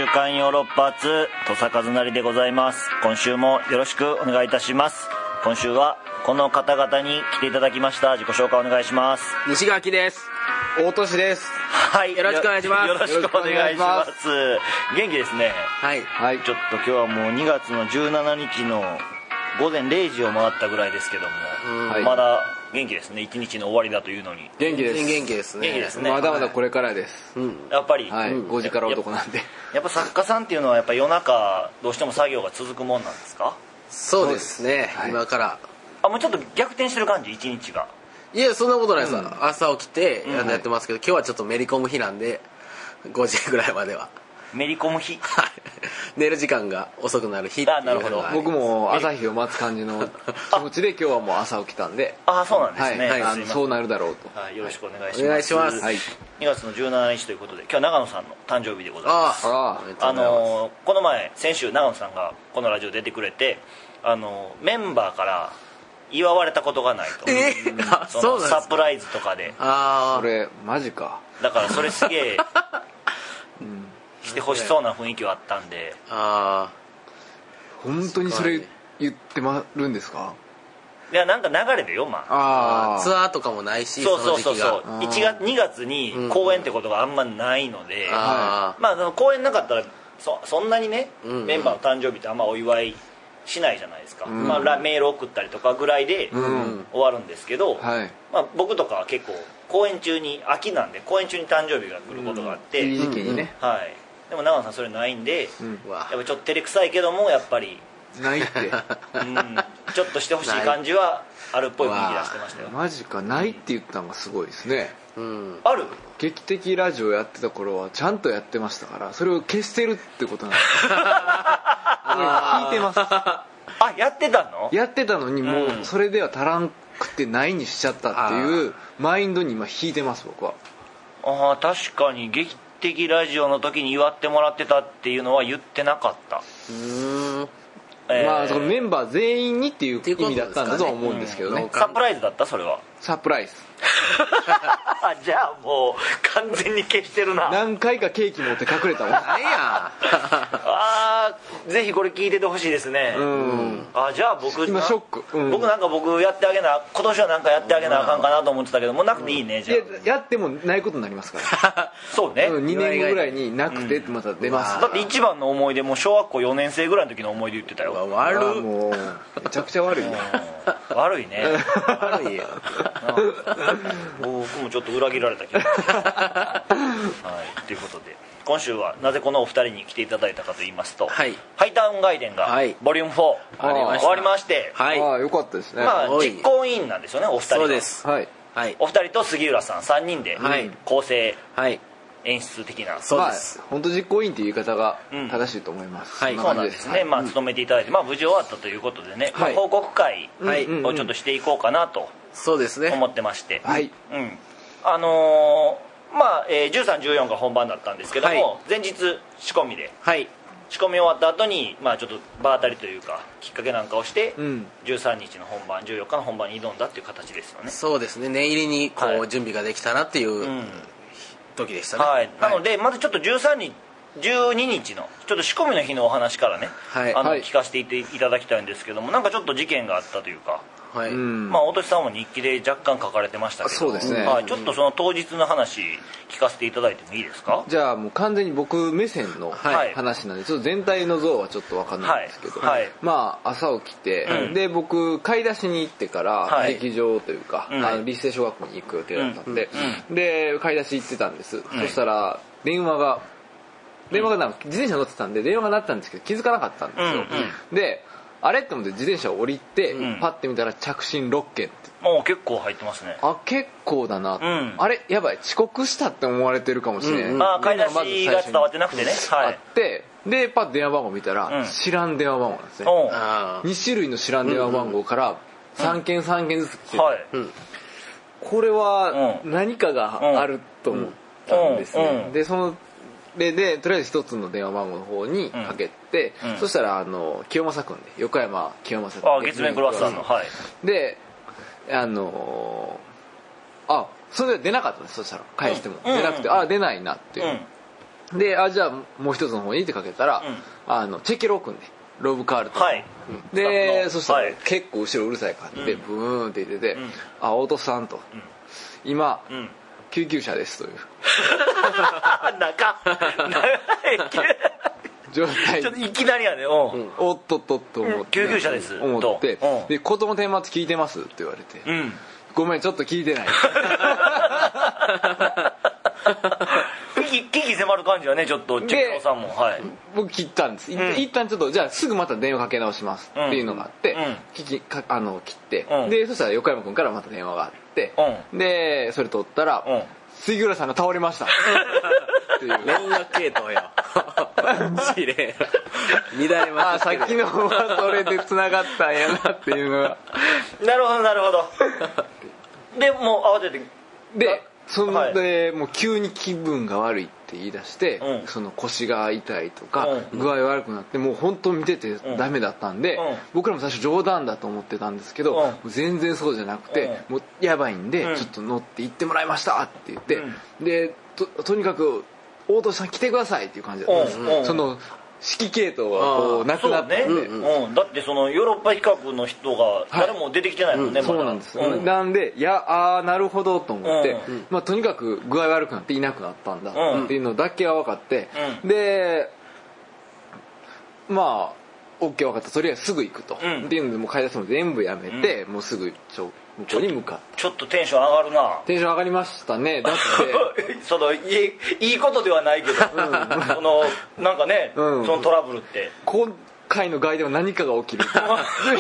刊ヨーロッパ発土佐和成でございます。今週もよろしくお願いいたします。今週はこの方々に来ていただきました。自己紹介お願いします。 西垣です。 大俊です。 はい、よろしくお願いします。 よろしくお願いします。元気ですね。 はい、 ちょっと今日はもう2月の17日の午前0時を回ったぐらいですけども、まだ元気ですね。1日の終わりだというのに元気です。 元気ですね。 元気ですね。 まだまだこれからです、 やっぱり、 5時から男なんで。 やっぱ作家さんっていうのはやっぱ夜中どうしても作業が続くもんなんですか？ そうですね、今からもうちょっと逆転してる感じ、1日が。 いや、そんなことないです、朝起きてやってますけど、今日はちょっとめり込む日なんで5時ぐらいまではめり込む日寝る時間が遅くなる日っていう。 なるほど。 僕も朝日を待つ感じの気持ちで今日はもう朝起きたんで。 そうなんですね。 そうなるだろうと。 よろしくお願いします。 お願いします。 2月の17日ということで、今日は長野さんの誕生日でございます。この前先週長野さんがこのラジオ出てくれて、メンバーから祝われたことがないと。そのサプライズとかで。 それマジか。 だからそれすげえしてほしそうな雰囲気はあったんで。 本当にそれ言ってまるんですか？ いや、なんか流れでよ、 ツアーとかもないし、 そう2月に公演ってことがあんまないので、公演なかったらそんなにね、メンバーの誕生日ってあんまお祝いしないじゃないですか。メール送ったりとかぐらいで終わるんですけど、僕とかは結構公演中に、秋なんで公演中に誕生日が来ることがあって、 いい時期にね。 でも長野さんそれないんで、やっぱちょっと照れくさいけどもやっぱりないってちょっとしてほしい感じはあるっぽい雰囲気出してましたよ。 マジか。ないって言ったのがすごいですね。 ある？ 劇的ラジオやってた頃はちゃんとやってましたから、それを消してるってことなんです聞いてます。 やってたの？やってたのにもうそれでは足らんくてないにしちゃったっていうマインドに今引いてます、僕は。 確かに劇的ラジオの時に祝ってもらってたっていうのは言ってなかった。 そのメンバー全員にっていう意味だったんだとは思うんですけどね。 サプライズだった？それはサプライズじゃあもう完全に消してるな。 何回かケーキ持って隠れたもん。 何やぜひこれ聞いててほしいですね。じゃあ僕今ショック。 僕やってあげな、今年はなんかやってあげなあかんかなと思ってたけども、なくていいね。じゃあやってもないことになりなりますからそうね、 2年後ぐらいになくてまた出ます。 だって一番の思い出も小学校4年生ぐらいの時の思い出言ってたよ。 もうめちゃくちゃ悪い悪いね。 悪いよ僕もちょっと裏切られた気がということで、今週はなぜこのお二人に来ていただいたかと言いますと、ハイタウン外伝がボリューム4終わりまして、 よかったですね。 実行委員なんですよね、お二人は。 そうです。 お二人と杉浦さん3人で構成演出的な。 そうです。 本当実行委員っていう言い方が正しいと思います。 そうなんですね。務めていただいて無事終わったということでね、報告会をちょっとしていこうかなと思ってまして、13、14が本番だったんですけども、前日仕込みで、仕込み終わった後にちょっと場当たりというかきっかけなんかをして、13日の本番、14日の本番に挑んだっていう形ですよね。 そうですね。念入りに準備ができたなっていう時でしたね。 なのでまずちょっと13日12日のちょっと仕込みの日のお話からね、聞かせていただきたいんですけども、なんかちょっと事件があったというか、大俊さんも日記で若干書かれてましたけど、 そうですね、 ちょっとその当日の話聞かせていただいてもいいですか？ じゃあもう完全に僕目線の話なんで、ちょっと全体の像はちょっと分かんないんですけど、朝起きて、で僕買い出しに行ってから劇場というか、立成小学校に行く予定だったんで、で買い出し行ってたんです。そしたら電話が自転車乗ってたんで電話が鳴ったんですけど気づかなかったんですよ。であれって思って自転車を降りて、パッて見たら着信6件って。 結構入ってますね。 結構だな、あれやばい遅刻したって思われてるかもしれない、 買い出しが伝わってなくてね、 あってでパッと電話番号見たら、知らん電話番号なんですね。2種類の知らん電話番号から3件3件ずつ来てて、これは何かがあると思ったんですね。でとりあえず一つの電話番号の方にかけて、そしたら清正君で横山清正君、 月面クロワッサンの、 でそれで出なかったんです。そしたら返しても出なくて、出ないなって、 でじゃあもう一つの方にってかけたら、チェケロ君ね、ロブ・カールトン、でそしたら結構後ろうるさい感じでブーンって言ってて「大戸さん」と「今救急車です」という状態、 ちょっといきなりやね、 おっとっとっと思って救急車です思って、で子供天末聞いてますって言われて、ごめんちょっと聞いてない危機迫る感じはね、ちょっとチェケロさんも、 僕切ったんです、一旦ちょっとじゃあすぐまた電話かけ直しますっていうのがあって、切って、でそしたら横山君からまた電話があって、でそれ取ったら杉浦さんが倒れましたっていう連絡系統よ指令乱れました。 さっきのはそれで繋がったんやなっていうのがなるほどなるほどでもう慌ててでそんでもう急に気分が悪いって言い出して、その腰が痛いとか、具合悪くなって、もう本当見ててダメだったんで、僕らも最初冗談だと思ってたんですけど、全然そうじゃなくて、もうやばいんで、ちょっと乗って行ってもらいましたって言って、で とにかく大戸さん来てくださいっていう感じだったんです。その指揮系統がこうなくなってだってそのヨーロッパ比較の人が誰も出てきてないもんね、 そうなんです、なんでなるほどと思って、とにかく具合悪くなっていなくなったんだっていうのだけは分かって、でまあ OK 分かった、とりあえずすぐ行くと、っていうのでもう買い出すの全部やめて、もうすぐ向こうに向かった。 ちょっとテンション上がるな。 テンション上がりましたね。だってそのいいことではないけど、そのなんかね、そのトラブルって今回の外では何かが起きると思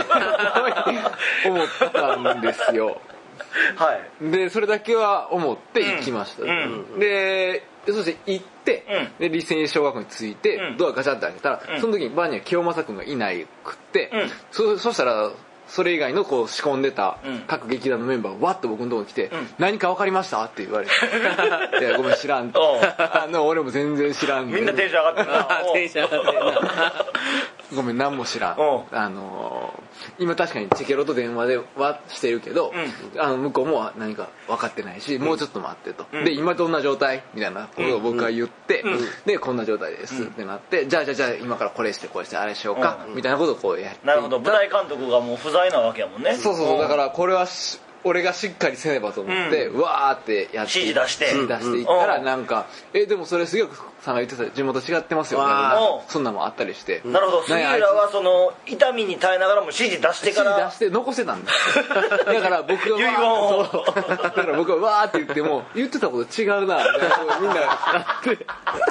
ったんですよ。でそれだけは思って行きました。でそして行って、で立践小学校に着いて、ドアガチャって開けたら、その時にバーには清正君がいないくって、そしたらそれ以外のこう仕込んでた各劇団のメンバーがわっと僕のところに来て「何か分かりました?」って言われて「いやごめん知らん」と「俺も全然知らん」 みんなテンション上がってるなテンション上がってるなごめん何も知らん、今確かにチェケロと電話ではしてるけど、向こうも何か分かってないし、もうちょっと待ってと、で今どんな状態みたいなことを僕が言って、でこんな状態ですってなって、じゃあ今からこれしてこれしてあれしようか、みたいなことをこうやって、 なるほど、舞台監督がもう不在なわけやもんね。 そうだからこれは俺がしっかりせねばと思って、わーってやって指示出していったら、なんかでもそれ杉浦さんが言ってた地元違ってますよね、そんなもんあったりして、 なるほど、杉浦はその痛みに耐えながらも指示出してから指示出して残せたんですだから僕がだから僕はわーって言っても言ってたこと違うなみんなって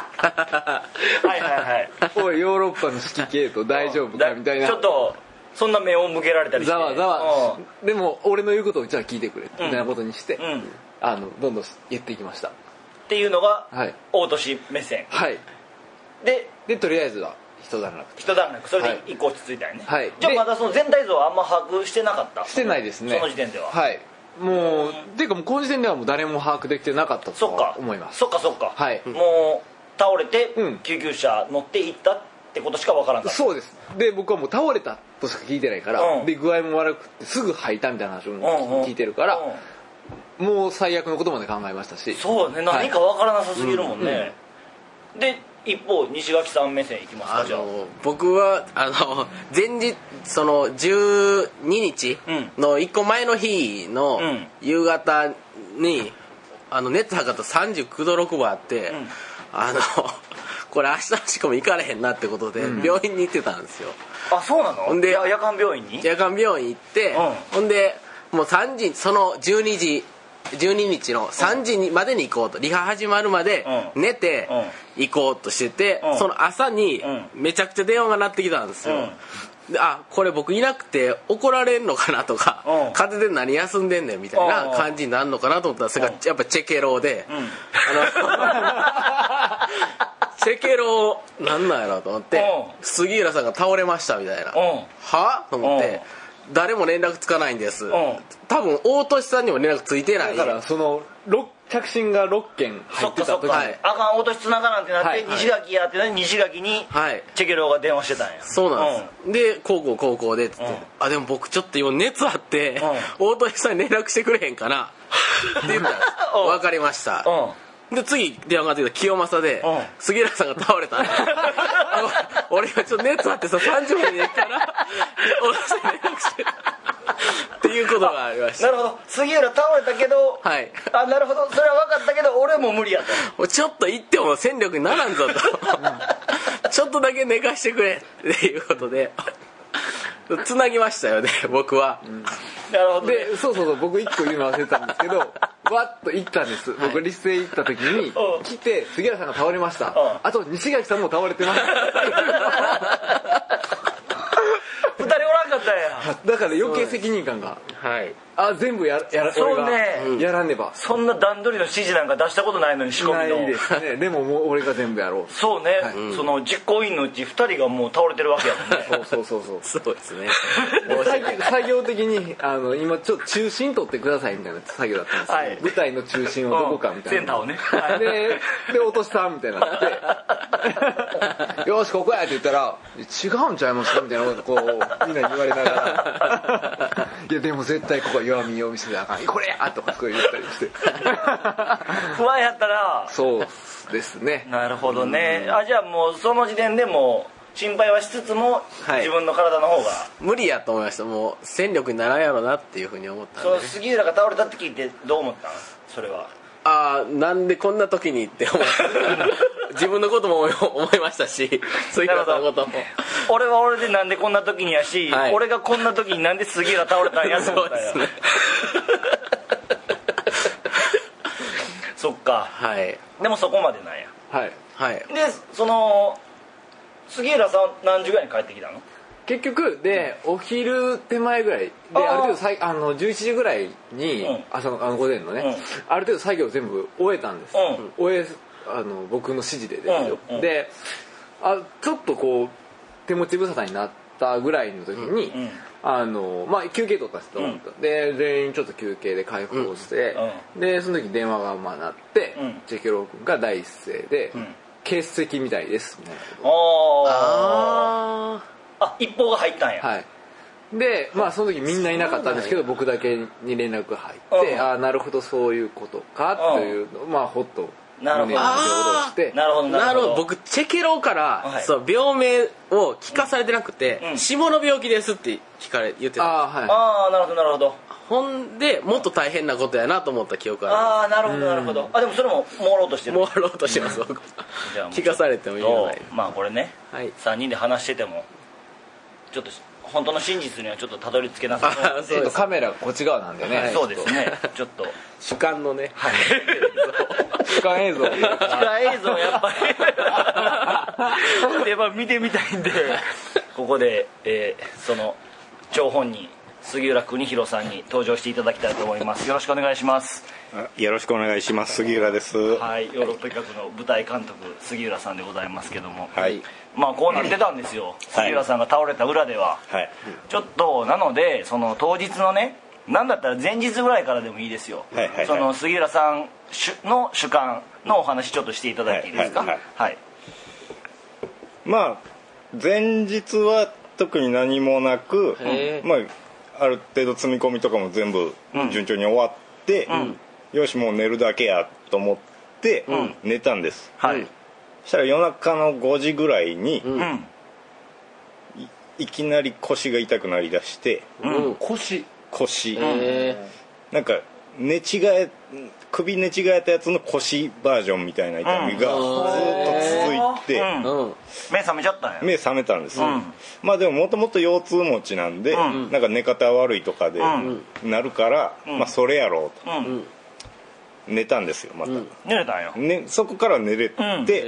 おいヨーロッパの指揮系統大丈夫かみたいな、 ちょっとそんな目を向けられたりして、 ざわざわでも俺の言うことをじゃあ聞いてくれみたいなことにして、どんどん言っていきましたっていうのが大戸氏目線でとりあえずは一段落、それで一個落ち着いたよね。じゃあまだその全体像はあんま把握してなかった？してないですね、 その時点では。 もうっていうかもうこの時点ではもう誰も把握できてなかったと思います。 そっかもう倒れて救急車乗って行ったってことしかわからんかった。 そうです。で僕はもう倒れたとしか聞いてないから、で具合も悪くてすぐ吐いたみたいな話を聞いてるから、もう最悪のことまで考えましたし、 そうね、何かわからなさすぎるもんね。で一方西垣さん目線いきますか。じゃあ僕は前日その12日の1個前の日の夕方に熱測った39度6分あって、これ明日の仕込み行かれへんなってことで病院に行ってたんですよ。 あ、そうなの？ ほんで夜間病院行って、ほんでもう3時その12日の3時までに行こうと、リハ始まるまで寝て行こうとしてて、その朝にめちゃくちゃ電話が鳴ってきたんですよ。でこれ僕いなくて怒られんのかなとか、風邪で何休んでんねんみたいな感じになるのかなと思ったら、それがやっぱチェケローで、チェケローなんなんやろと思って、杉浦さんが倒れましたみたいな、はと思って、誰も連絡つかないんです、多分大俊さんにも連絡ついてない。 だからその着信が6件入ってた時にあかん大俊つながなんてなって、西垣やって西垣にチェケローが電話してたんや。 そうなんです、で高校でっつって、でも僕ちょっと今熱あって、大俊さんに連絡してくれへんかなって言ったら分かりました、 で次電話がかかってきた清正で、杉浦さんが倒れた俺がちょっと熱あってさ30分に行くからおろして連絡してっていうことがありました。 なるほど、杉浦倒れたけど、 はい、 あ、なるほど、それは分かったけど俺も無理やと、ちょっと行っても戦力にならんぞとちょっとだけ寝かしてくれっていうことでつなぎましたよね僕は、 なるほど、ね、 でそう僕1個言うの忘れたんですけどわっと行ったんです、僕立勢行った時に来て杉浦さんが倒れました、あと西垣さんも倒れてます 2人おらんかったんや。 だから余計責任感が、 はい、 あ、全部そうね、 俺がやらねば、 そんな段取りの指示なんか出したことないのに仕込みの。 ないですね。でももう俺が全部やろう。 そうね、はい、その実行委員のうち2人がもう倒れてるわけやもんね。 そうですね作業的に今ちょっと中心取ってくださいみたいな作業だったんですよ、はい、舞台の中心をどこかみたいな、 センターをねで落としたみたいになってよしここやって言ったら違うんちゃいますかみたいなことこうみんなに言われながらいやでも絶対ここは弱みを見せてあかんこれやとかこう言ったりして不安やったらそうですね。 なるほどね、あ、じゃあもうその時点でもう心配はしつつも、はい、自分の体の方が無理やと思いました。もう戦力にならんやろなっていうふうに思ったんで、ね、 そう杉浦が倒れたって聞いてどう思ったんそれは。 ああ、なんでこんな時にって思った自分のことも思いましたし杉浦さんのことも俺は俺でなんでこんな時にやし、はい、俺がこんな時になんで杉浦倒れたんやと思ったんやそうですねそっか、 はい、 でもそこまでなんや。 はい、 はい、 でその杉浦さん何時ぐらいに帰ってきたの結局で、お昼手前ぐらいである程度11時ぐらいに、朝の午前のね、ある程度作業全部終えたんです、僕の指示でですよ、でちょっとこう手持ち無沙汰になったぐらいの時に、休憩取ったんですと、で全員ちょっと休憩で解放して、でその時電話が鳴って、チェケロ君が第一声で、欠席みたいですみたいなあ、一報が入ったんや。 はい。で、その時みんないなかったんですけど、僕だけに連絡が入って、ああ、なるほどそういうことかというのを、ほっと胸に手を下ろして、なるほど。僕チェケロから、そう病名を聞かされてなくて、下の病気ですって言ってた。 ああ、なるほどなるほど。 ほんでもっと大変なことやなと思った記憶がある。ああ、なるほどなるほど。あ、でもそれも朦朧としてる。 朦朧としてます。聞かされてもいいじゃない。 これね、3人で話しててもちょっと本当の真実にはちょっっとたどり着けなさそう。 ちょっとカメラがこっち側なんでね、 そうですね、ちょっと主観のね、 主観映像やっぱりで、見てみたいんでここで、その張本人杉浦邦弘さんに登場していただきたいと思います。よろしくお願いします。 よろしくお願いします。杉浦です。 はい、ヨーロッパ企画の舞台監督杉浦さんでございますけども、 はい、 こうなってたんですよ、杉浦さんが倒れた裏では、はい、ちょっとなのでその当日のね、なんだったら前日ぐらいからでもいいですよ、その杉浦さんの主観のお話ちょっとしていただいていいですか。はい、 前日は特に何もなく、ある程度積み込みとかも全部順調に終わって、よしもう寝るだけやと思って寝たんです、そしたら夜中の5時ぐらいに、いきなり腰が痛くなりだして、腰、なんか首寝違えたやつの腰バージョンみたいな痛みがずっと続いて、 目覚めちゃったんや。 目覚めたんです、でももともと腰痛持ちなんで、なんか寝方悪いとかでなるから、それやろうと、寝たんですよ。また寝れたんよ、 そこから寝れて、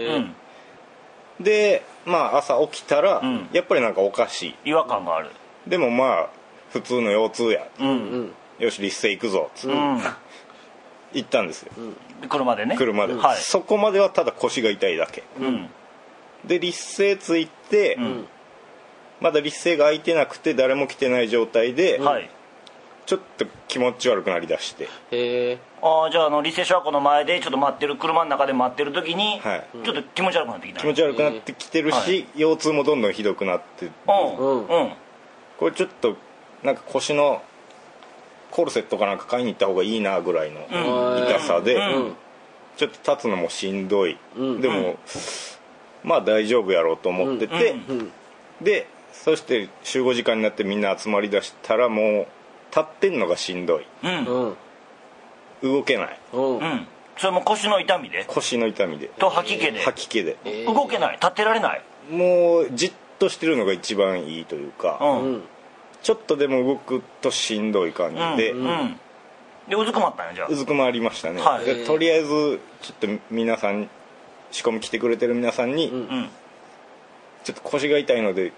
で朝起きたら、やっぱりなんかおかしい、 違和感がある。 でも普通の腰痛や、よし立勢行くぞっつって、行ったんですよ、 車でね。 車で、そこまではただ腰が痛いだけ、で立勢ついて、まだ立勢が空いてなくて誰も来てない状態で、ちょっと気持ち悪くなりだして、 じゃあ立勢小学校の前でちょっと待ってる、車の中で待ってる時に、ちょっと気持ち悪くなってきた。 気持ち悪くなってきてるし、腰痛もどんどんひどくなって、これちょっとなんか腰のコルセットかなんか買いに行った方がいいなぐらいの痛さで、 ちょっと立つのもしんどい、でもまあ大丈夫やろうと思ってて、でそして集合時間になってみんな集まりだしたらもう立ってんのがしんどい、動けない、 それも腰の痛みでと吐き気で動けない、立ってられない、 もうじっとしてるのが一番いいというか、ちょっとでも動くとしんどい感じで、 でうずくまったんや。じゃあうずくまりましたね、でとりあえずちょっと皆さん仕込み来てくれてる皆さんに、ちょっと腰が痛いので、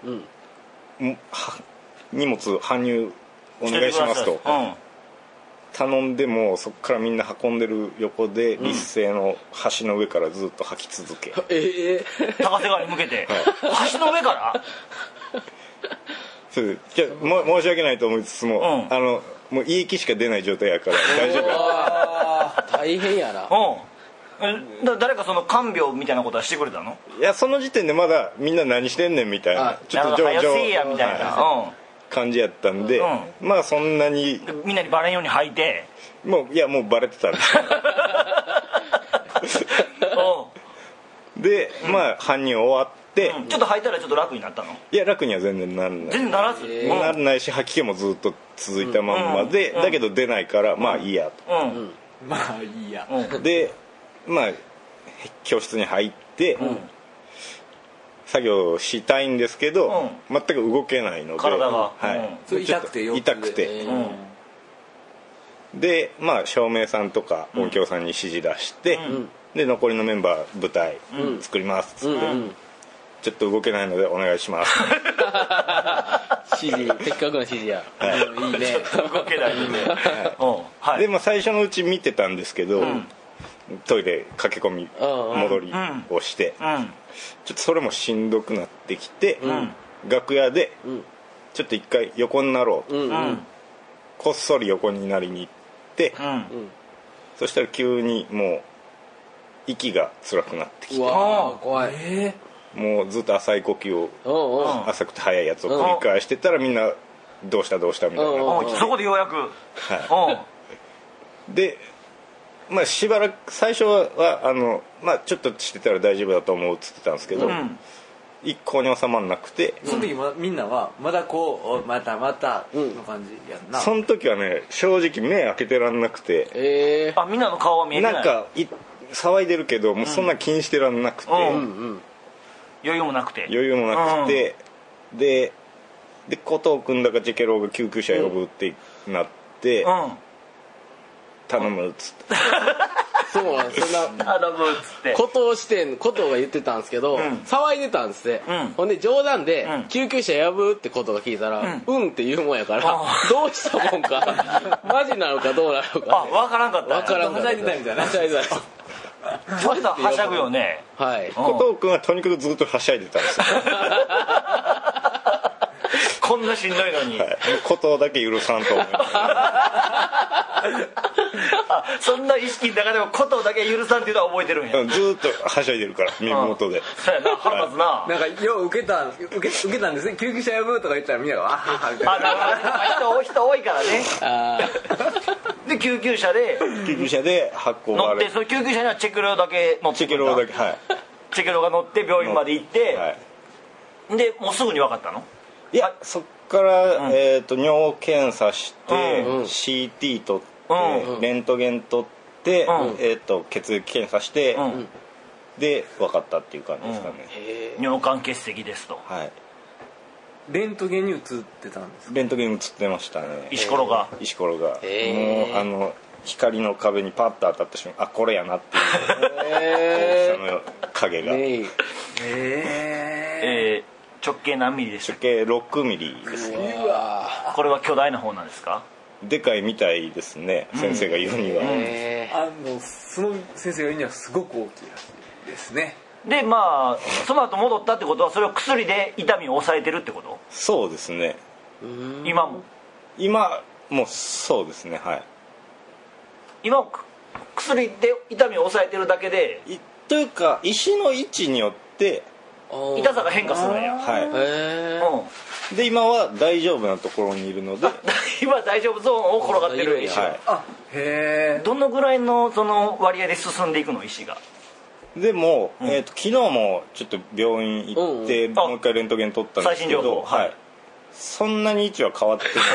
荷物搬入お願いしますと頼んでも、そこからみんな運んでる横で立勢の橋の上からずっと吐き続け、 高瀬川に向けて、橋の上からそうじゃ申し訳ないと思いつつも、もう胃液しか出ない状態やから大丈夫や大変やな。 誰かその看病みたいなことはしてくれたの？ いや、その時点でまだみんな何してんねんみたいな、 ちょっと上々やみたいな感じやったんで、まあそんなにみんなにバレんように吐いて、 もうバレてたんですで、まあ搬入終わって、 ちょっと吐いたらちょっと楽になったの？ いや、楽には全然ならない、 全然ならず、 ならないし吐き気もずっと続いたまんまで、だけど出ないからまあいいやと、 まあいいや、 でまあ教室に入って、作業したいんですけど、全く動けないので体が、 それ痛くて痛くて、でまあ照明さんとか音響さんに指示出して、で残りのメンバー舞台作りますっつって、ちょっと動けないのでお願いします指示、せっかくの指示や、いいね動けないので、 でまあ最初のうち見てたんですけど、トイレ駆け込み戻りをして、ちょっとそれもしんどくなってきて、楽屋でちょっと一回横になろうと、こっそり横になりに行って、そしたら急にもう息が辛くなってきて、 怖い、 もうずっと浅い呼吸を、浅くて速いやつを繰り返してたら、みんなどうしたみたいになってきて、 そこでようやく、 でまあしばらく最初はまあちょっとしてたら大丈夫だと思うっつってたんですけど、一向に収まらなくて、 その時みんなはまだこうまたの感じやんな。 その時はね、正直目開けてらんなくて、 みんなの顔は見えてない、 なんか騒いでるけどもうそんな気にしてらんなくて、 余裕もなくて、 で古藤君だかチェケローが救急車呼ぶってなって、頼むっつって、 そうなんです。 頼むっつってことが言ってたんですけど、騒いでたんですって、ほんで冗談で、救急車呼ぶってことが聞いたら、って言うもんやから、どうしたもんかマジなのかどうなのか分からんかった、 はしゃいでたみたいな、 ちょっとはしゃぐよね。 古藤君はとにかくずっとはしゃいでたんですよこんなしんどいのに、 古藤だけ許さんと思いますそんな意識の中でも古藤だけ許さんっていうのは覚えてるんや、 ずっとはしゃいでるから耳元で、 そうやな、腹立つな、 なんかよう受けたんですね。救急車呼ぶとか言ったらみんながあははみたいな、 人多いからねで救急車で運ばれて、 その救急車にはチェケロだけ乗ってチェケロだけ、 チェケロが乗って病院まで行って、でもうすぐに分かったの？ いや、そっから、尿検査して、CT 取って、レントゲン取って、血液検査して、で分かったっていう感じですかね。 尿管結石ですと。 レントゲンに映ってたんですか？ レントゲン映ってましたね。 石ころがもう光の壁にパッと当たった瞬間、これやなっていう大きさの影が。 直径何ミリでしたっけ？直径6ミリですね。 これは巨大な方なんですか？ でかいみたいですね、先生が言うには。 その先生が言うにはすごく大きいらしいですね。 でまあその後戻ったってことは、それを薬で痛みを抑えてるってこと？ そうですね。 今もそうですね。 今薬で痛みを抑えてるだけでというか、石の位置によって痛さが変化するんや。 で今は大丈夫なところにいるので今大丈夫ゾーンを転がってる石、 へえ。 どのぐらいのその割合で進んでいくの石が？ でも、昨日もちょっと病院行って、もう一回レントゲン取ったんですけど、 最新情報、 はい、そんなに位置は変わってない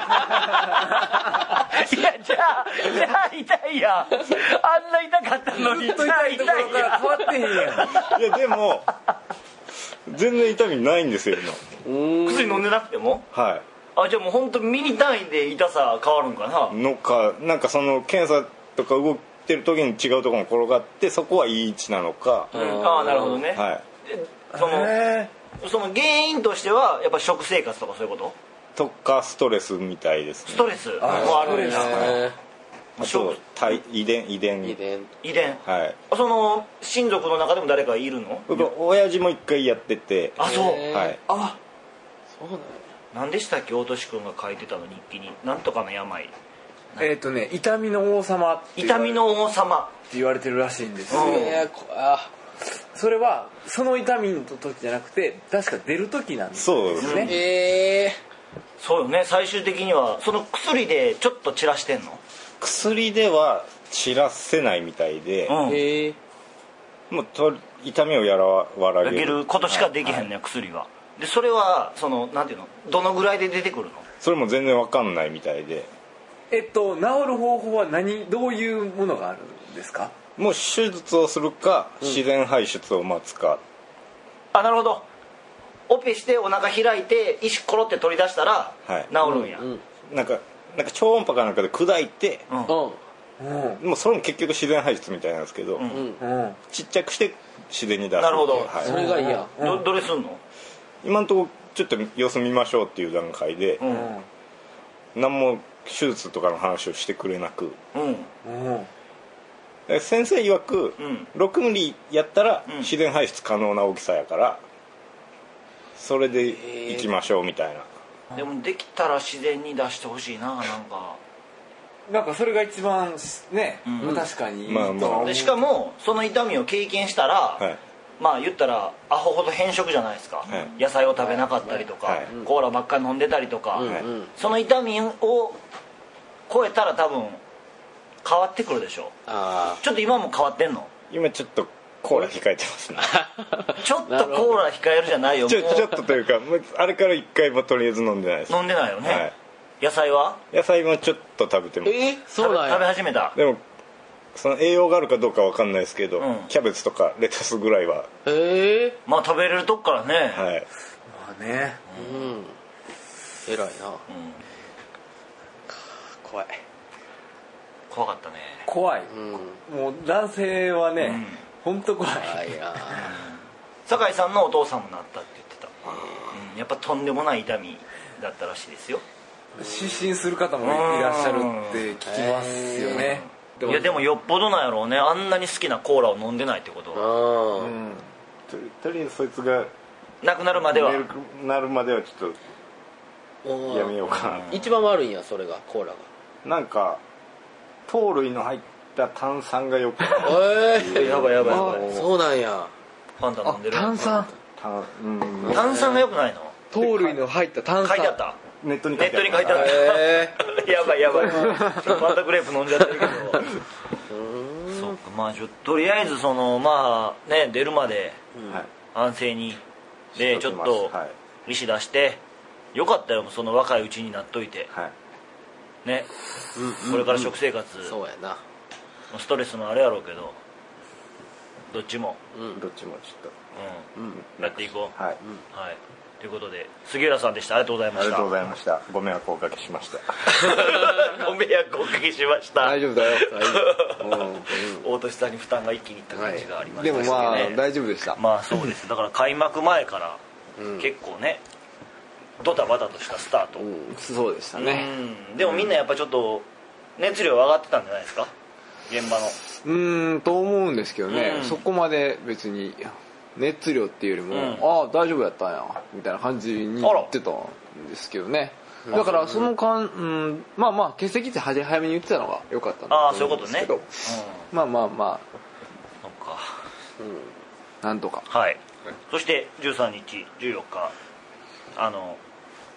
いやじゃあ痛いやん、あんな痛かったのに痛いところから変わってへんやん。 いやでも全然痛みないんですよ今。薬飲んでなくても？ はい。 あ、じゃあもう本当ミリ単位で痛さ変わるんかなのか、なんかその検査とか動いてる時に違うところに転がってそこはいい位置なのか、 ああなるほどね、 はい、 その原因としてはやっぱ食生活とかそういうこととかストレスみたいですね。 ストレスもあるんや。 あと遺伝、はい。 その親族の中でも誰かいるの？ 親父も一回やってて。 あ、そう。 はい。 あ、そうなんや。 何でしたっけ、大俊君が書いてたの日記に、なんとかの病。 痛みの王様。 痛みの王様って言われてるらしいんですよ。それはその痛みの時じゃなくて確か出る時なんですね。 そうですね。 そうよね。最終的にはその薬でちょっと散らしてんの？ 薬では散らせないみたいで、もう痛みを和らげることしかできへんね、はい、薬は。でそれはそのなんていうの、どのぐらいで出てくるの？ それも全然わかんないみたいで。 治る方法はどういうものがあるんですか？ もう手術をするか、自然排出を待つか。 あ、なるほど。オペしてお腹開いて石コロって取り出したら治るんや、 なんか超音波かなんかで砕いて、もうそれも結局自然排出みたいなんですけど、ちっちゃくして自然に出す。 なるほど、 はい、それがいいや。 どれすんの？ 今のところちょっと様子見ましょうっていう段階で、何も手術とかの話をしてくれなく、先生曰く、6ミリやったら自然排出可能な大きさやから、それでいきましょうみたいな。 でもできたら自然に出してほしいな。 なんかそれが一番ね、確かにいいと。 でしかもその痛みを経験したら、まあ言ったらアホほど偏食じゃないですか、野菜を食べなかったりとか、コーラばっかり飲んでたりとか、その痛みを超えたら多分変わってくるでしょ。ちょっと今も変わってんの？ 今ちょっとコーラ控えてますね。 ちょっとコーラ控えるじゃないよ。 ちょっとというか、あれから1回もとりあえず飲んでないです。 飲んでないよね、野菜は？ 野菜もちょっと食べてます。 そうなんや。食べ始めた。 でもその栄養があるかどうかわかんないですけど、キャベツとかレタスぐらいは。 まあ食べれるとこからね。 まあね。 偉いな。 怖かったね。 怖い。もう男性はね、本当怖い。 酒井さんのお父さんもなったって言ってた。やっぱとんでもない痛みだったらしいですよ。 失神する方もいらっしゃるって聞きますよね。 いやでもよっぽどなんやろうね。あんなに好きなコーラを飲んでないってことは。 とりあえずそいつがなくなるまではちょっとやめようかな。 一番悪いんや、それがコーラが。 なんか糖類の入った炭酸がよくやばい。 そうなんや。 ファンタ飲んでる。 炭酸がよくないの？ 糖類の入った炭酸。 書いてあった。 ネットに書いてあった。 やばい。またグレープ飲んじゃってるけど。そうか、まあとりあえずそのまあね、出るまで安静にでちょっと意思出してよかったよ。その若いうちになっといてね。これから食生活、 そうやな。 ストレスもあるやろうけど、どっちもちょっとやっていこう。 はい。 ということで杉浦さんでした。ありがとうございました。 ありがとうございました。ご迷惑をおかけしました。 ご迷惑をおかけしました。 大丈夫だよ。 大俊さんに負担が一気にいった感じがありましたけどね。 でもまあ大丈夫でした。 まあそうです。だから開幕前から結構ね、ドタバタとしたスタート。 そうでしたね。 でもみんなやっぱちょっと熱量上がってたんじゃないですか、現場の。 と思うんですけどね。そこまで別に熱量っていうよりも、大丈夫やったんやみたいな感じに言ってたんですけどね。だからそのまあ欠席って早めに言ってたのが良かったんだと思うんですけど、まあそっか、なんとか。 そして13日14日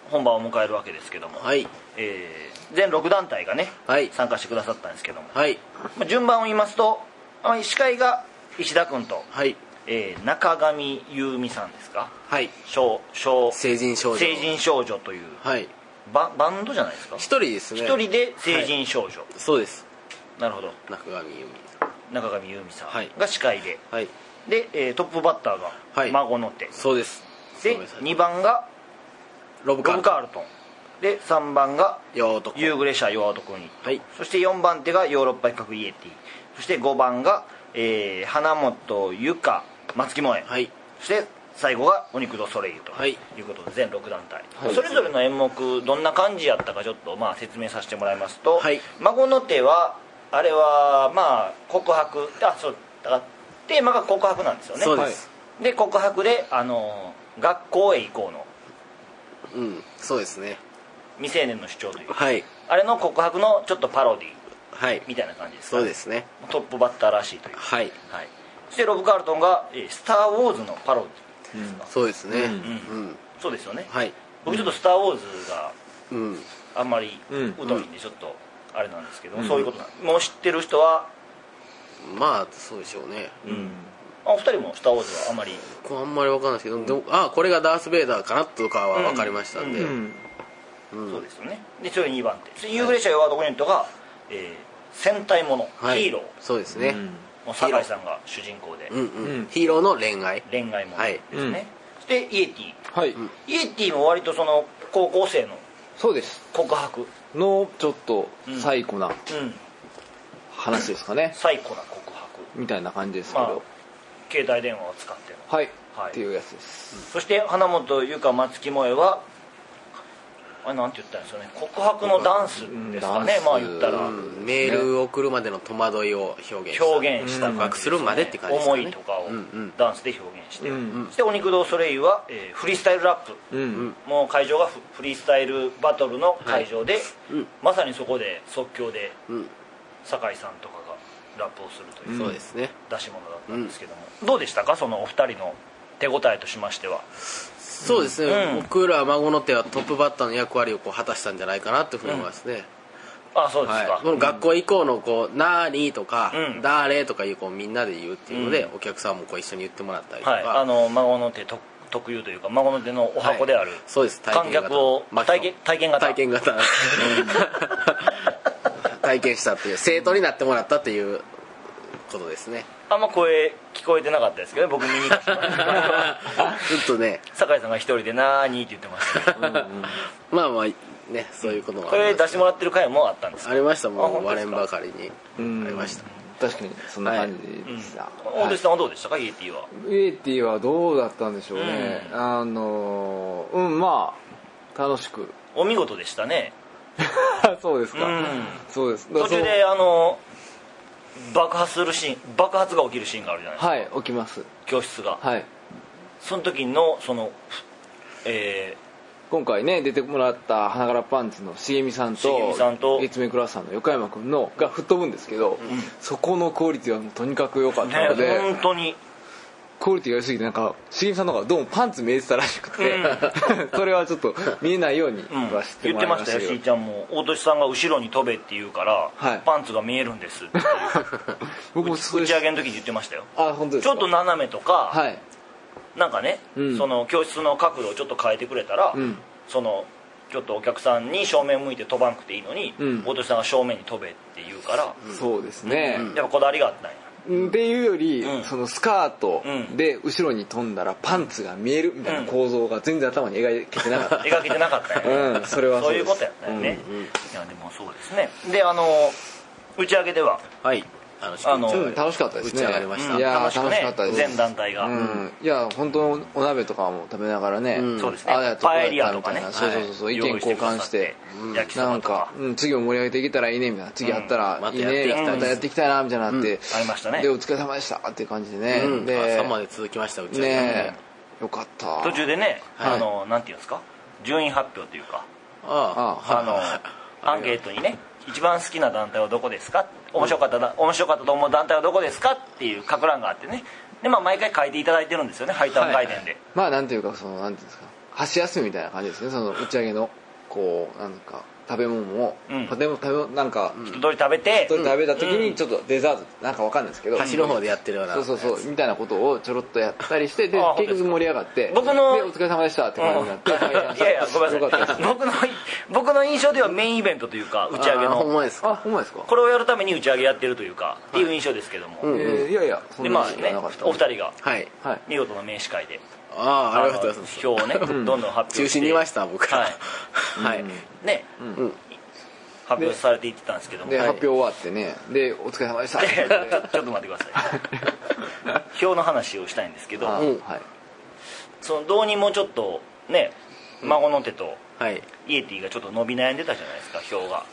本番を迎えるわけですけども、 はい、 全6団体がね、 はい、 参加してくださったんですけども、 はい、 順番を言いますと司会が石田君と、 はい、 中上優美さんですか、 はい、成人少女という、 はい、 バンドじゃないですか。 一人ですね。 一人で成人少女、はい、 そうです。 なるほど。 中上優美さんが司会で、 はい、 で、トップバッターが孫の手、 そうです。 で2番がロブカールトンで3番がユーグレシャヨア男に、はい、そして4番手がヨーロッパ比較イエティ、そして5番が、花本ゆか松木萌え、はい、そして最後がお肉ドソレイユということで、全6団体、はい、それぞれの演目どんな感じやったかちょっと説明させてもらいますと、はい、孫の手はあれは告白、そうだからテーマが告白なんですよね。 そうです。 で告白で学校へ行こうの、 そうですね、 未成年の主張という、 はい、 あれの告白のちょっとパロディみたいな感じですか、ね、 そうですね。 トップバッターらしいという、 はい、 はい、そしてロブ・カールトンが「スター・ウォーズ」のパロディですか。 そうですね、 そうですよね、 はい、 僕ちょっと「スター・ウォーズ」があんまり疎いんでちょっとあれなんですけど、そういうことなんです。もう知ってる人はそうでしょうね。 お二人も「スター・ウォーズ」はあんまり分かんないですけど、これがダース・ベイダーかなとかは分かりましたんで、 そうですよね。でそれ2番手ユーグレシャヨアドコニットが、戦隊もの、はい、ヒーロー、 そうですね、 酒井さんが主人公で、 ヒーローの恋愛ものですね、そしてイエティ、 はい、 イエティも割とその高校生のそうです告白のちょっと最古な話ですかね、 最古な告白みたいな感じですけど、 携帯電話を使っての、 はい、っていうやつです。 そして花本ゆか松木萌えはなんて言ったんですよね、告白のダンスですかね、言ったらメールを送るまでの戸惑いを表現した、告白するまでって感じですかね。 思いとかをダンスで表現して、そしてお肉堂ソレイユはフリースタイルラップ、もう会場がフリースタイルバトルの会場で、まさにそこで即興で酒井さんとかがラップをするという、 そうですね、 出し物だったんですけども、どうでしたか、そのお二人の手応えとしましては。 そうですね、僕ら孫の手はトップバッターの役割を果たしたんじゃないかなというふうに思いますね。 そうですか。 この学校以降のなーにとか、だーれとかいうみんなで言うっていうので、お客さんも一緒に言ってもらったりとか、 孫の手特有というか、孫の手のお箱である、 そうです、 観客を体験型体験したっていう、生徒になってもらったっていうことですね。 あんま声聞こえてなかったですけどね、僕見に行かせてもらってずっとね、 酒井さんが一人でなーにって言ってましたけどね、そういうこともこれ出してもらってる回もあったんですか。 ありました、もう割れんばかりにありました。 確かにそんな感じでした。 大手さんはどうでしたか、イエティは。 イエティはどうだったんでしょうね。楽しく、 お見事でしたね。 そうですか、そうです。 途中で爆発が起きるシーンがあるじゃないですか。 はい、起きます。 教室が、 はい、 その時の今回ね出てもらった花柄パンツの茂美さんと月面クラスさんの横山君のが吹っ飛ぶんですけど、そこのクオリティはもうとにかく良かったので、 本当にクオリティが良すぎて、茂美さんの方がどうもパンツ見えてたらしくて、それはちょっと見えないようにはしてもらいましたけど、 言ってましたよ、しーちゃんも。大俊さんが後ろに飛べって言うから、パンツが見えるんですって僕も打ち上げの時に言ってましたよ。 本当ですか。 ちょっと斜めとか、なんかね、その教室の角度をちょっと変えてくれたら、そのちょっとお客さんに正面向いて飛ばなくていいのに、大俊さんが正面に飛べって言うから、 そうですね、 やっぱこだわりがあったんや。 っていうより、そのスカートで後ろに飛んだらパンツが見えるみたいな構造が全然頭に描けてなかった描けてなかったよね。 それはそういうことやったよね。いやでもそうですね。で打ち上げでは楽しかったですね。 打ち上がりました。 いや楽しかったです。 全団体が。 いや本当お鍋とかも食べながらね。 そうですね。パエリアとかね。 そう意見交換して、なんか次も盛り上げていけたらいいねみたいな、次あったらいいね、またやっていきたいなみたいなってありましたね。 でお疲れ様でしたっていう感じでね。 で朝まで続きました打ち上げね。よかった。 途中でね、なんていうんですか、順位発表というか、アンケートにね、一番好きな団体はどこですか、面白かったと思う団体はどこですかっていう書く欄があってね、で毎回書いていただいてるんですよね、ハイタウン外伝で。 なんていうか、なんていうんですか、 箸休みみたいな感じですね、その打ち上げのこうなんか食べ物も、なんか一通り食べて食べた時にちょっとデザートなんかわかんないですけど、 端の方でやってるようなそうみたいなことをちょろっとやったりして、で結局盛り上がって僕のでお疲れ様でしたって感じになって、 いやごめんなさい、僕の印象ではメインイベントというか打ち上げのほんまですか。 ほんまですか。 これをやるために打ち上げやってるというかっていう印象ですけども、 いやそんなでまあねお二人が見事な名司会でありがとうございます。 表をねどんどん発表して中心にいました僕ははいね発表されていってたんですけども、 で発表終わってね、でお疲れ様でしたちょっと待ってください表の話をしたいんですけど、そのどうにもちょっとね孫の手とイエティがちょっと伸び悩んでたじゃないですか表が。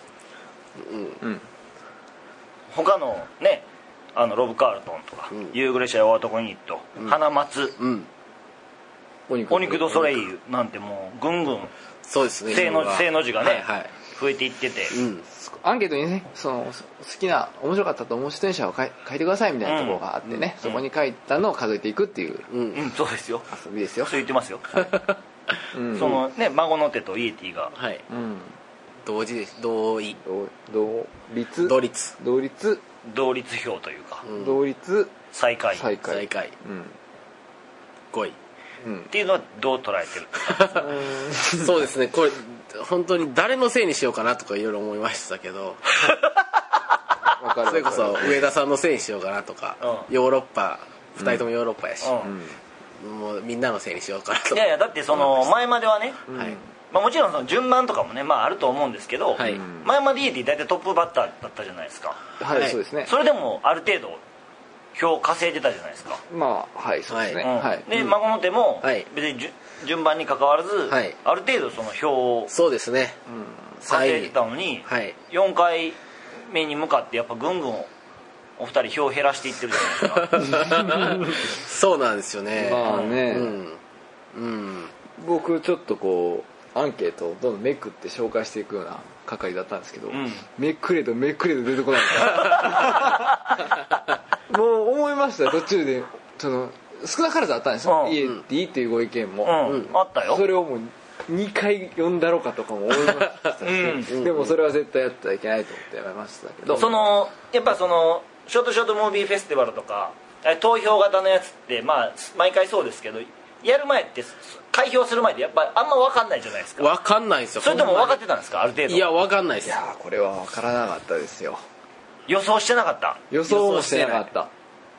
他のねロブ・カールトンとか、夕暮れ社大男ユニット、花松、お肉ドソレイユなんてもうぐんぐんそうですね正の字がね増えていってて、 アンケートにねその好きな面白かったと思う出演者を書いてくださいみたいなところがあってね、そこに書いたのを数えていくっていうそうですよ、 遊びですよ。 そう言ってますよそのね孫の手とイエティが同時です同率票というか同率最下位 5位っていうのはどう捉えてるそうですね、これ本当に誰のせいにしようかなとかいろいろ思いましたけどそれこそ上田さんのせいにしようかなとか、ヨーロッパ2人ともヨーロッパやし、もうみんなのせいにしようかなとか。 いやだってその前まではね、もちろんその順番とかもねあると思うんですけど、前までイエティ大体トップバッターだったじゃないですか。 はいそうですね。 それでもある程度票稼いでたじゃないですか。 そうですね。 で孫の手も別に順番に関わらずある程度その票をそうですね稼いでたのに4回目に向かってやっぱぐんぐんお二人票を減らしていってるじゃないですかそうなんですよね。 僕ちょっとこうアンケートをどんどんめくって紹介していくような係だったんですけど、めくれど出てこないもう思いました途中で。その少なからずあったんですよ、イエティっていうご意見も、 あったよ。 それをもう2回読んだろうかとかも思いましたし、でもそれは絶対やってはいけないと思ってやめましたけど、 やっぱそのショートムービーフェスティバルとか投票型のやつって毎回そうですけど、やる前って開票する前でやっぱあんま分かんないじゃないですか。 分かんないですよ。 それとも分かってたんですかある程度。 いや分かんないです。 いやこれは分からなかったですよ。 予想してなかった。 予想もしてなかった。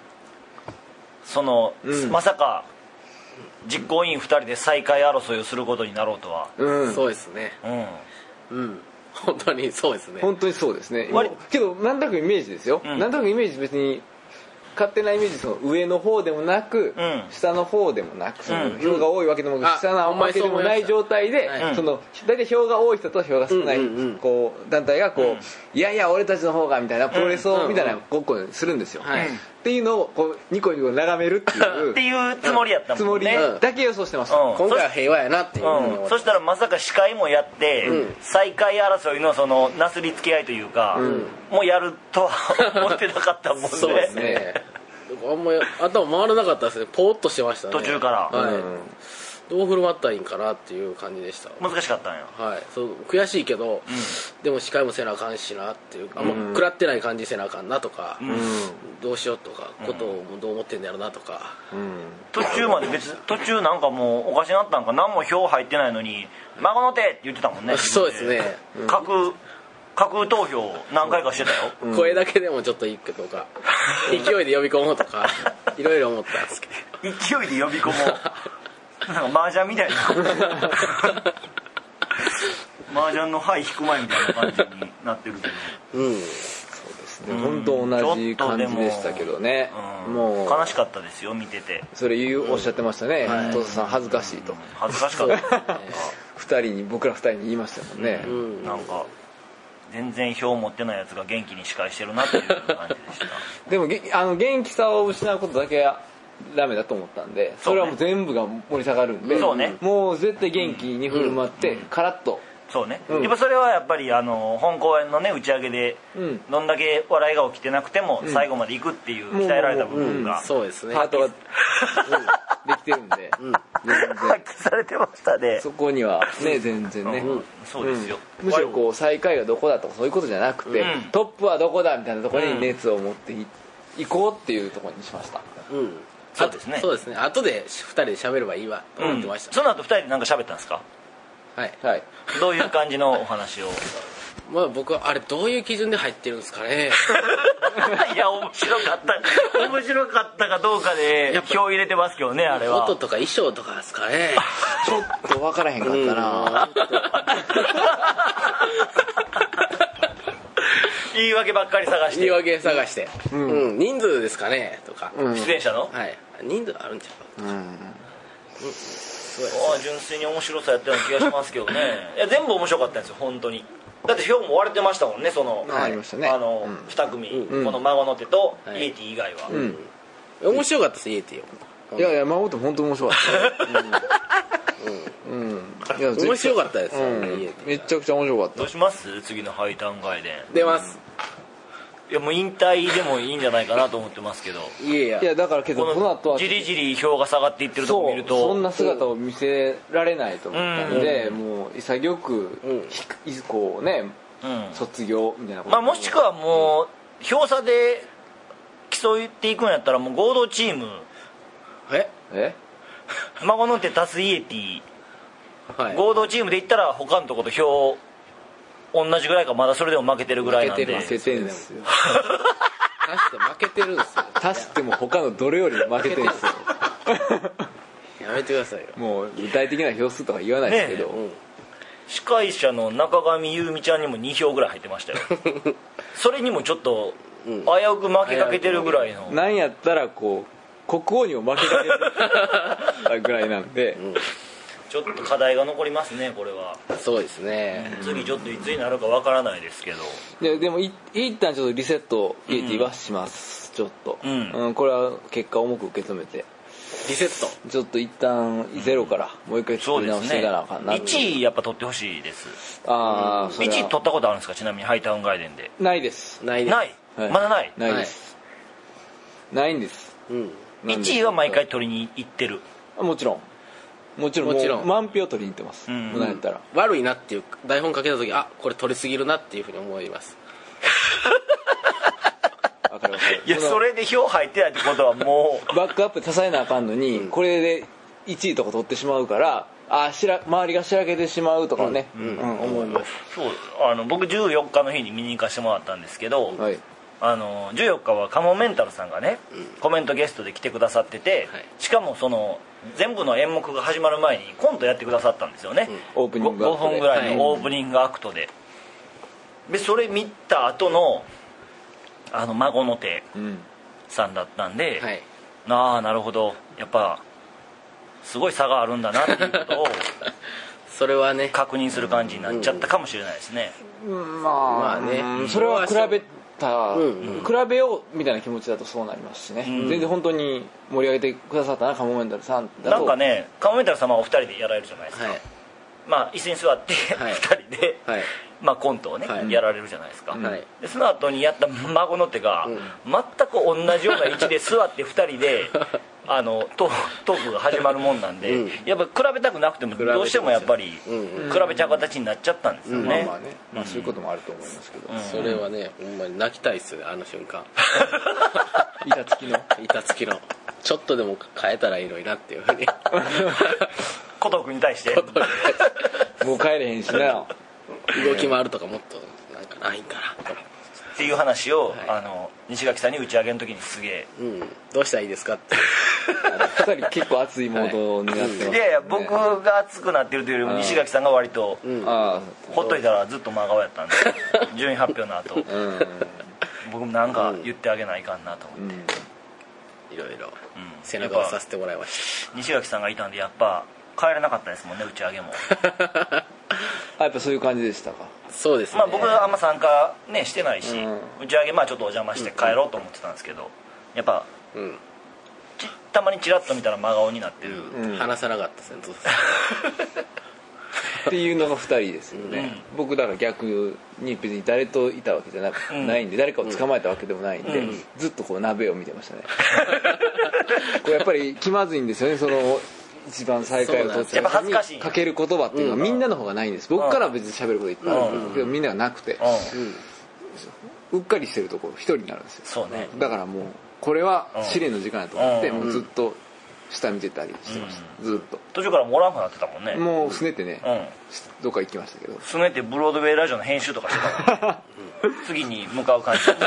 まさか実行委員2人で最下位争いをすることになろうとは。 そうですね。本当にそうですね。 本当にそうですね。けどなんとなくイメージですよ。なんとなくイメージ別に勝手なイメージ、その上の方でもなく、下の方でもなく、その票が多いわけでも下なわけでもない状態で、その大体票が多い人と票が少ないこう団体がこう、いやいや俺たちの方がみたいなプロレスをみたいなごっこするんですよ。っていうのをこうニコニコ眺めるっていうっていうつもりやったもんね。 つもりだけ予想してました。 今回は平和やなっていう。 そしたらまさか司会もやって最下位争いのそのなすりつけ合いというかもうやるとは思ってなかったもんね。 そうですね。あんまり頭回らなかったですね。ポーっとしてましたね途中から。 どう振る舞ったらいいんかなっていう感じでした。 難しかったんや。 そう悔しいけど、でも司会もせなあかんしなっていうか、食らってない感じせなあかんなとか、どうしようとかことをどう思ってんだろうなとか、 途中なんかもうおかしなったんか、何も票入ってないのに孫の手って言ってたもんね。 そうですね。 架空投票何回かしてたよ。 声だけでもちょっといいけどか勢いで呼び込もうとかいろいろ思ったんですけど勢いで呼び込もうなんか麻雀みたいな麻雀の牌引く前みたいな感じになってるけど、 そうですね、本当同じ感じでしたけどね。 もう悲しかったですよ見てて。 それおっしゃってましたね、戸田さん恥ずかしいと。 恥ずかしかった僕ら二人に言いましたもんね。 なんか全然票持ってないやつが元気に司会してるなっていう感じでしたでも元気さを失うことだけはダメだと思ったんで、それはもう全部が盛り下がるんで、もう絶対元気に振る舞ってカラッと。 そうね、やっぱそれはやっぱり本公演のね打ち上げでどんだけ笑いが起きてなくても最後まで行くっていう鍛えられた部分がそうですね、 ハートができてるんで発揮されてましたね。 そこにはね全然ね、 そうですよ。 むしろこう最下位がどこだとかそういうことじゃなくて、トップはどこだみたいなところに熱を持っていこうっていうところにしました。 そうですね。 そうですね。後で2人で喋ればいいわと思ってました。 その後2人でなんか喋ったんですか？ はいはい。 どういう感じのお話を？ まあ僕はあれどういう基準で入ってるんですかね。 いや面白かったかどうかで票入れてますけどね、あれは。 音とか衣装とかですかね。 ちょっと分からへんかったな。 言い訳ばっかり探して。 言い訳探して。人数ですかねとか。 出演者の？ はい。人数あるんちゃうか。 純粋に面白さやったような気がしますけどね。いや全部面白かったんですよ本当に。だって票も割れてましたもんね、そのありましたね、 2組、この孫の手とイエティ以外は、 面白かったですイエティを。いやいや孫と本当面白かった。 面白かったですよ、 めちゃくちゃ面白かった。 どうします？次のハイタウン外伝出ます。 いやもう引退でもいいんじゃないかなと思ってますけど。 いやだからけどこの後はじりじり票が下がっていってるとこ見るとそんな姿を見せられないと思ったんで、もう潔くこうね、卒業みたいなこと、 もしくはもう票差で競っていくんやったらもう合同チーム孫の手足すイエティ、合同チームでいったら他のとこと票同じぐらいか、まだそれでも負けてるぐらいなんで。 負けてるんですよ。 足して負けてるんですよ。 足しても他のどれよりも負けてるんですよ。 やめてくださいよ。 もう具体的な票数とか言わないですけど、 司会者の中上優美ちゃんにも2票ぐらい入ってましたよ。それにもちょっと危うく負けかけてるぐらいの、 なんやったらこう国王にも負けかけてたぐらいなんで、 ちょっと課題が残りますね、これは。 そうですね。 次ちょっといつになるかわからないですけど。 でも一旦ちょっとリセットイエティはします、ちょっと、これは結果重く受け止めてリセットちょっと一旦ゼロからもう一回作り直していかなあかんな。 1位やっぱ取ってほしいです。 1 位取ったことあるんですか？ちなみにハイタウン外伝で。 ないです。 ない、まだないです。ないんです。 1位は毎回取りに行ってる。 もちろん満票取りに行ってます。なんやったら悪いなっていう台本かけた時、これ取りすぎるなっていうふうに思います。 いやそれで票入ってないってことはもうバックアップ支えなあかんのに、これで1位とか取ってしまうから周りがしらけてしまうとかね、思います。 そう僕14日の日に見に行かせてもらったんですけど、14日はカモメンタルさんがね、コメントゲストで来てくださってて、しかもその全部の演目が始まる前にコントやってくださったんですよね、 オープニングアクトで 5分ぐらいのオープニングアクトで、でそれ見た後の孫の手さんだったんで、なるほど、やっぱすごい差があるんだなっていうことをそれはね確認する感じになっちゃったかもしれないですね。 まあね、それは比べようみたいな気持ちだとそうなりますしね、全然本当に盛り上げてくださったなカモメンタルさんだと。 なんかね、カモメンタル様はお二人でやられるじゃないですか、椅子に座って2人で、コントをね、やられるじゃないですか、でその後にやった孫の手が、全く同じような位置で座って2人でトークが始まるもんなんで、やっぱ比べたくなくてもどうしてもやっぱり比べちゃう形になっちゃったんですよね。 そういうこともあると思いますけど、 それはねほんまに泣きたいっすよね、あの瞬間。 板付きのちょっとでも変えたらいいのになっていうふうに小藤君に対してもう帰れへんしな、 動き回るとかもっとなんかないんかなっていう話を、西垣さんに打ち上げの時にすげえ、 どうしたらいいですかって 2人結構熱いモードになってます、 いやいや僕が熱くなってるというよりも西垣さんが割と、ほっといたらずっと真顔やったんで順位発表の後、僕もなんか言ってあげないかんなと思って、 いろいろ背中をさせてもらいました。 西垣さんがいたんでやっぱ帰れなかったですもんね、打ち上げもやっぱそういう感じでしたか？ そうですね、 僕はあんま参加ねしてないし、打ち上げちょっとお邪魔して帰ろうと思ってたんですけど、やっぱ、たまにチラッと見たら真顔になってる、 話さなかったですねっていうのが2人ですよね、僕だから逆に別に誰といたわけじゃないんで、誰かを捕まえたわけでもないんで、ずっとこう鍋を見てましたねこれやっぱり気まずいんですよね、その一番最下位を取っちゃうにかける言葉っていうのはみんなの方がないんです。僕からは別に喋ることいっぱいあるけどみんながなくて、うっかりしてるところ一人になるんですよ。 そうね。 だからもうこれは試練の時間だと思ってもうずっと下見てたりしてました。ずっと途中からもおらんくなってたもんね。 もうすねてね、どっか行きましたけど、 すねてブロードウェイラジオの編集とかしてたもんね。次に向かう感じ。 リセ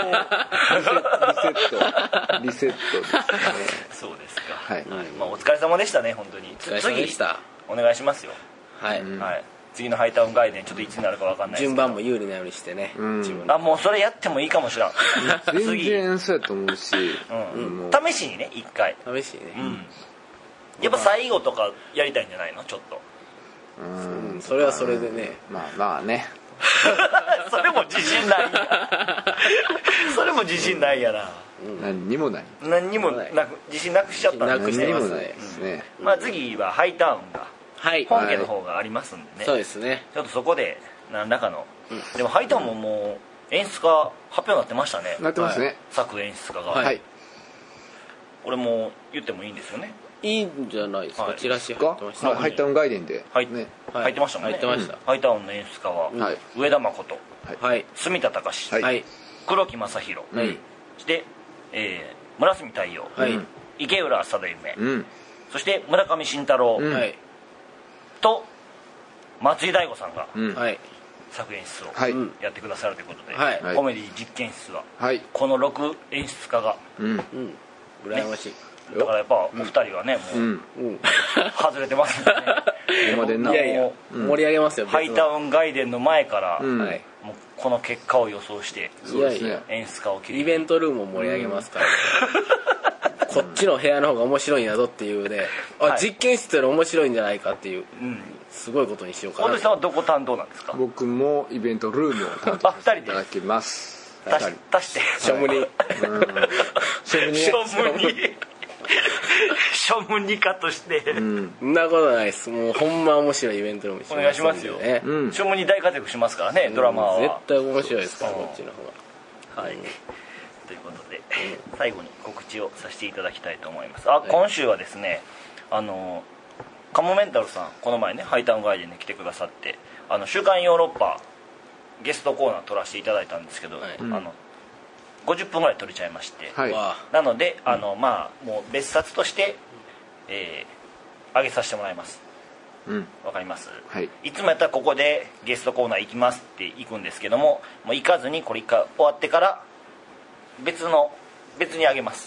ットですね。 そうですか。 はい。 まあお疲れ様でしたね本当に。 次お願いしますよ。 はい。 次のハイタウン外伝ちょっといつになるか分かんないですけど順番も有利なようにしてね。 もうそれやってもいいかもしれん。 全然そうやと思うし、 試しにね一回。 試しにね。 やっぱ最後とかやりたいんじゃないのちょっと。 それはそれでね。 まあね。 それも自信ないや。それも自信ないやな。 何にもない。 何にもなく自信なくしちゃった。 何にもないですね。 まあ次はハイタウンが本家の方がありますんでね。 そうですね。 ちょっとそこで何らかの。でもハイタウンももう演出家発表になってましたね。 なってますね。 作演出家が。 はい。 これも言ってもいいんですよね。 いいんじゃないですか。チラシ入ってました。 ハイタウン外伝で入ってましたもんね。 入ってました。 ハイタウンの演出家は上田誠、住田隆、黒木正弘、そして村住太陽、池浦貞夢、そして村上慎太郎と松井大悟さんが作演出をやってくださるということで、コメディ実験室はこの6演出家が羨ましい。 だからやっぱお二人はねもう外れてますね。 いやいや盛り上げますよ。 ハイタウン外伝の前からもうこの結果を予想して演出家を切りイベントルームを盛り上げますからこっちの部屋の方が面白いんやぞっていうね、実験室より面白いんじゃないかっていうすごいことにしようかな。 大鳥さんはどこ担当なんですか？ 僕もイベントルームを担当していただきます。 足してショムニショムニカとしてそんなことないです。もうほんま面白いイベントルームお願いしますよ。ショムニ大活躍しますからね、ドラマは絶対面白いですからこっちの方が。 はい、ということで最後に告知をさせていただきたいと思います。今週はですねカモメンタルさんこの前ねハイタウンガイデンに来てくださって週刊ヨーロッパゲストコーナー撮らせていただいたんですけど、50分ぐらい撮れちゃいまして、なのでまあもう別冊として上げさせてもらいます。わかります、いつもやったらここでゲストコーナー行きますって行くんですけどもう行かずにこれ一回終わってから別にあげます。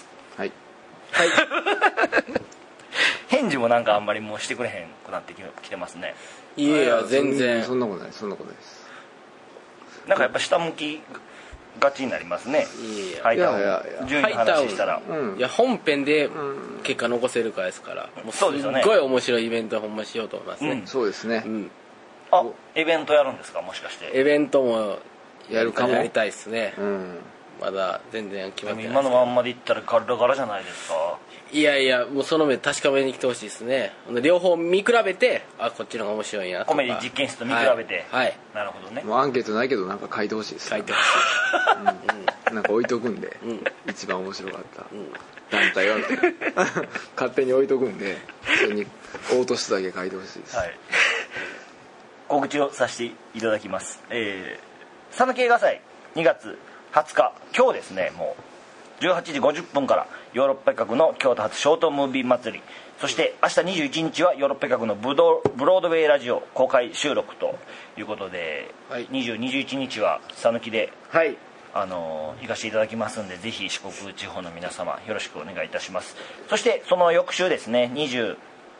返事もなんかあんまりもうしてくれへんくなってきてますね。 いや全然そんなことないです。 なんかやっぱ下向きがちになりますね。ハイタウン順位の話したらいや本編で結果残せるかですからもうすっごい面白いイベントほんましようと思いますね。 そうですね。 イベントやるんですか？もしかしてイベントもやりたいですね。まだ全然決まってない。 今のまんまでいったらガラガラじゃないですか？ いやもうその目確かめに来てほしいですね。両方見比べてこっちの方が面白いなとかコメディ実験室と見比べて、なるほどね。 もうアンケートないけどなんか書いてほしいです。 書いてほしいなんか置いとくんで一番面白かった団体は勝手に置いとくんでそれに大としてだけ書いてほしいです。 告知をさせていただきます。讃岐映画祭2月20日今日ですねもう18時50分からヨーロッパ企画の京都発ショートムービー祭り、そして明日21日はヨーロッパ企画のブロードウェイラジオ公開収録ということで、20、21日は讃岐で、行かせていただきますんでぜひ四国地方の皆様よろしくお願いいたします。そしてその翌週ですね26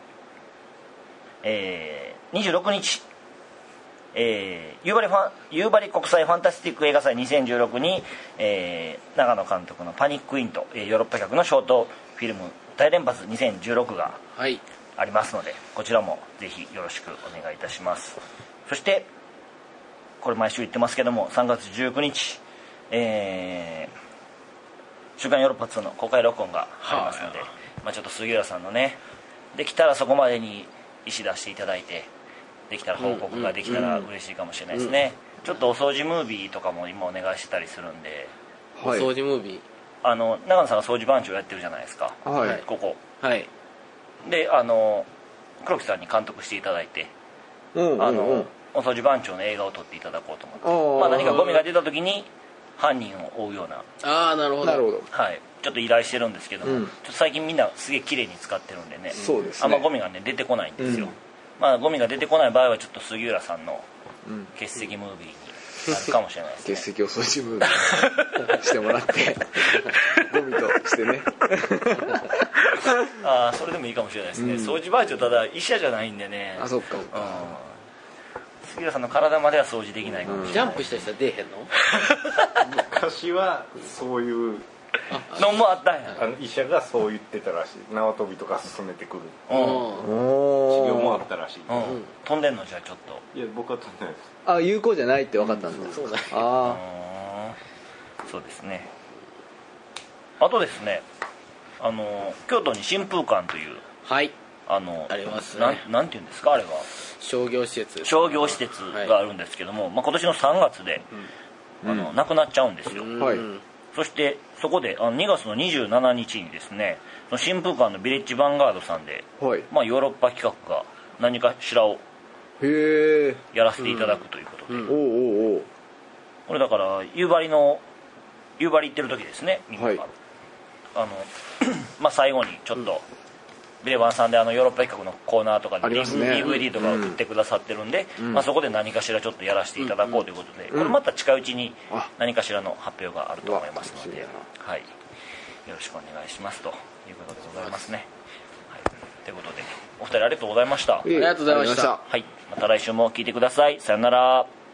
日夕張国際ファンタスティック映画祭2016に、長野監督のパニックインとヨーロッパ企画のショートフィルム大連発2016がありますので、こちらもぜひよろしくお願いいたします。そしてこれ毎週言ってますけども3月19日、週刊ヨーロッパ2の公開録音がありますので、ちょっと杉浦さんのねできたらそこまでに意思出していただいてできたら報告ができたら嬉しいかもしれないですね。ちょっとお掃除ムービーとかも今お願いしてたりするんで。 お掃除ムービー長野さんが掃除番長やってるじゃないですか、ここで黒木さんに監督していただいてお掃除番長の映画を撮っていただこうと思って、何かゴミが出た時に犯人を追うようななるほど、 はい、ちょっと依頼してるんですけども、ちょっと最近みんなすげえ綺麗に使ってるんでね、 そうですね、 あんまゴミがね出てこないんですよ、ゴミが出てこない場合はちょっと杉浦さんの欠席ムービーになるかもしれないですね。 欠席お掃除ムービーしてもらってゴミとしてねそれでもいいかもしれないですね、掃除番長ただ医者じゃないんでね。 そっか、 杉浦さんの体までは掃除できないかもしれない。 ジャンプした人は出えへんの？ 昔はそういうのもあったんや。 医者がそう言ってたらしい。縄跳びとか進めてくる治療もあったらしい。 飛んでんの？じゃあちょっと。 いや僕は飛んでないです。 有効じゃないって分かったんだ。 そうだ。 そうですね。あとですね、京都に新風館というありますね。 なんていうんですかあれは。商業施設があるんですけども、今年の3月でなくなっちゃうんですよ。そしてそこで2月の27日にですね、新風館のビレッジヴァンガードさんで、ヨーロッパ企画が何かしらをやらせていただくということで、これだから夕張行ってる時ですね、みんなが最後にちょっとビレバンさんでヨーロッパ企画のコーナーとかで DVD とかを送ってくださってるんで、そこで何かしらちょっとやらせていただこうということで、これまた近いうちに何かしらの発表があると思いますので、はい、よろしくお願いしますということでございますね。はい、ということでお二人ありがとうございました。 ありがとうございました。 はい、また来週も聞いてください。さよなら。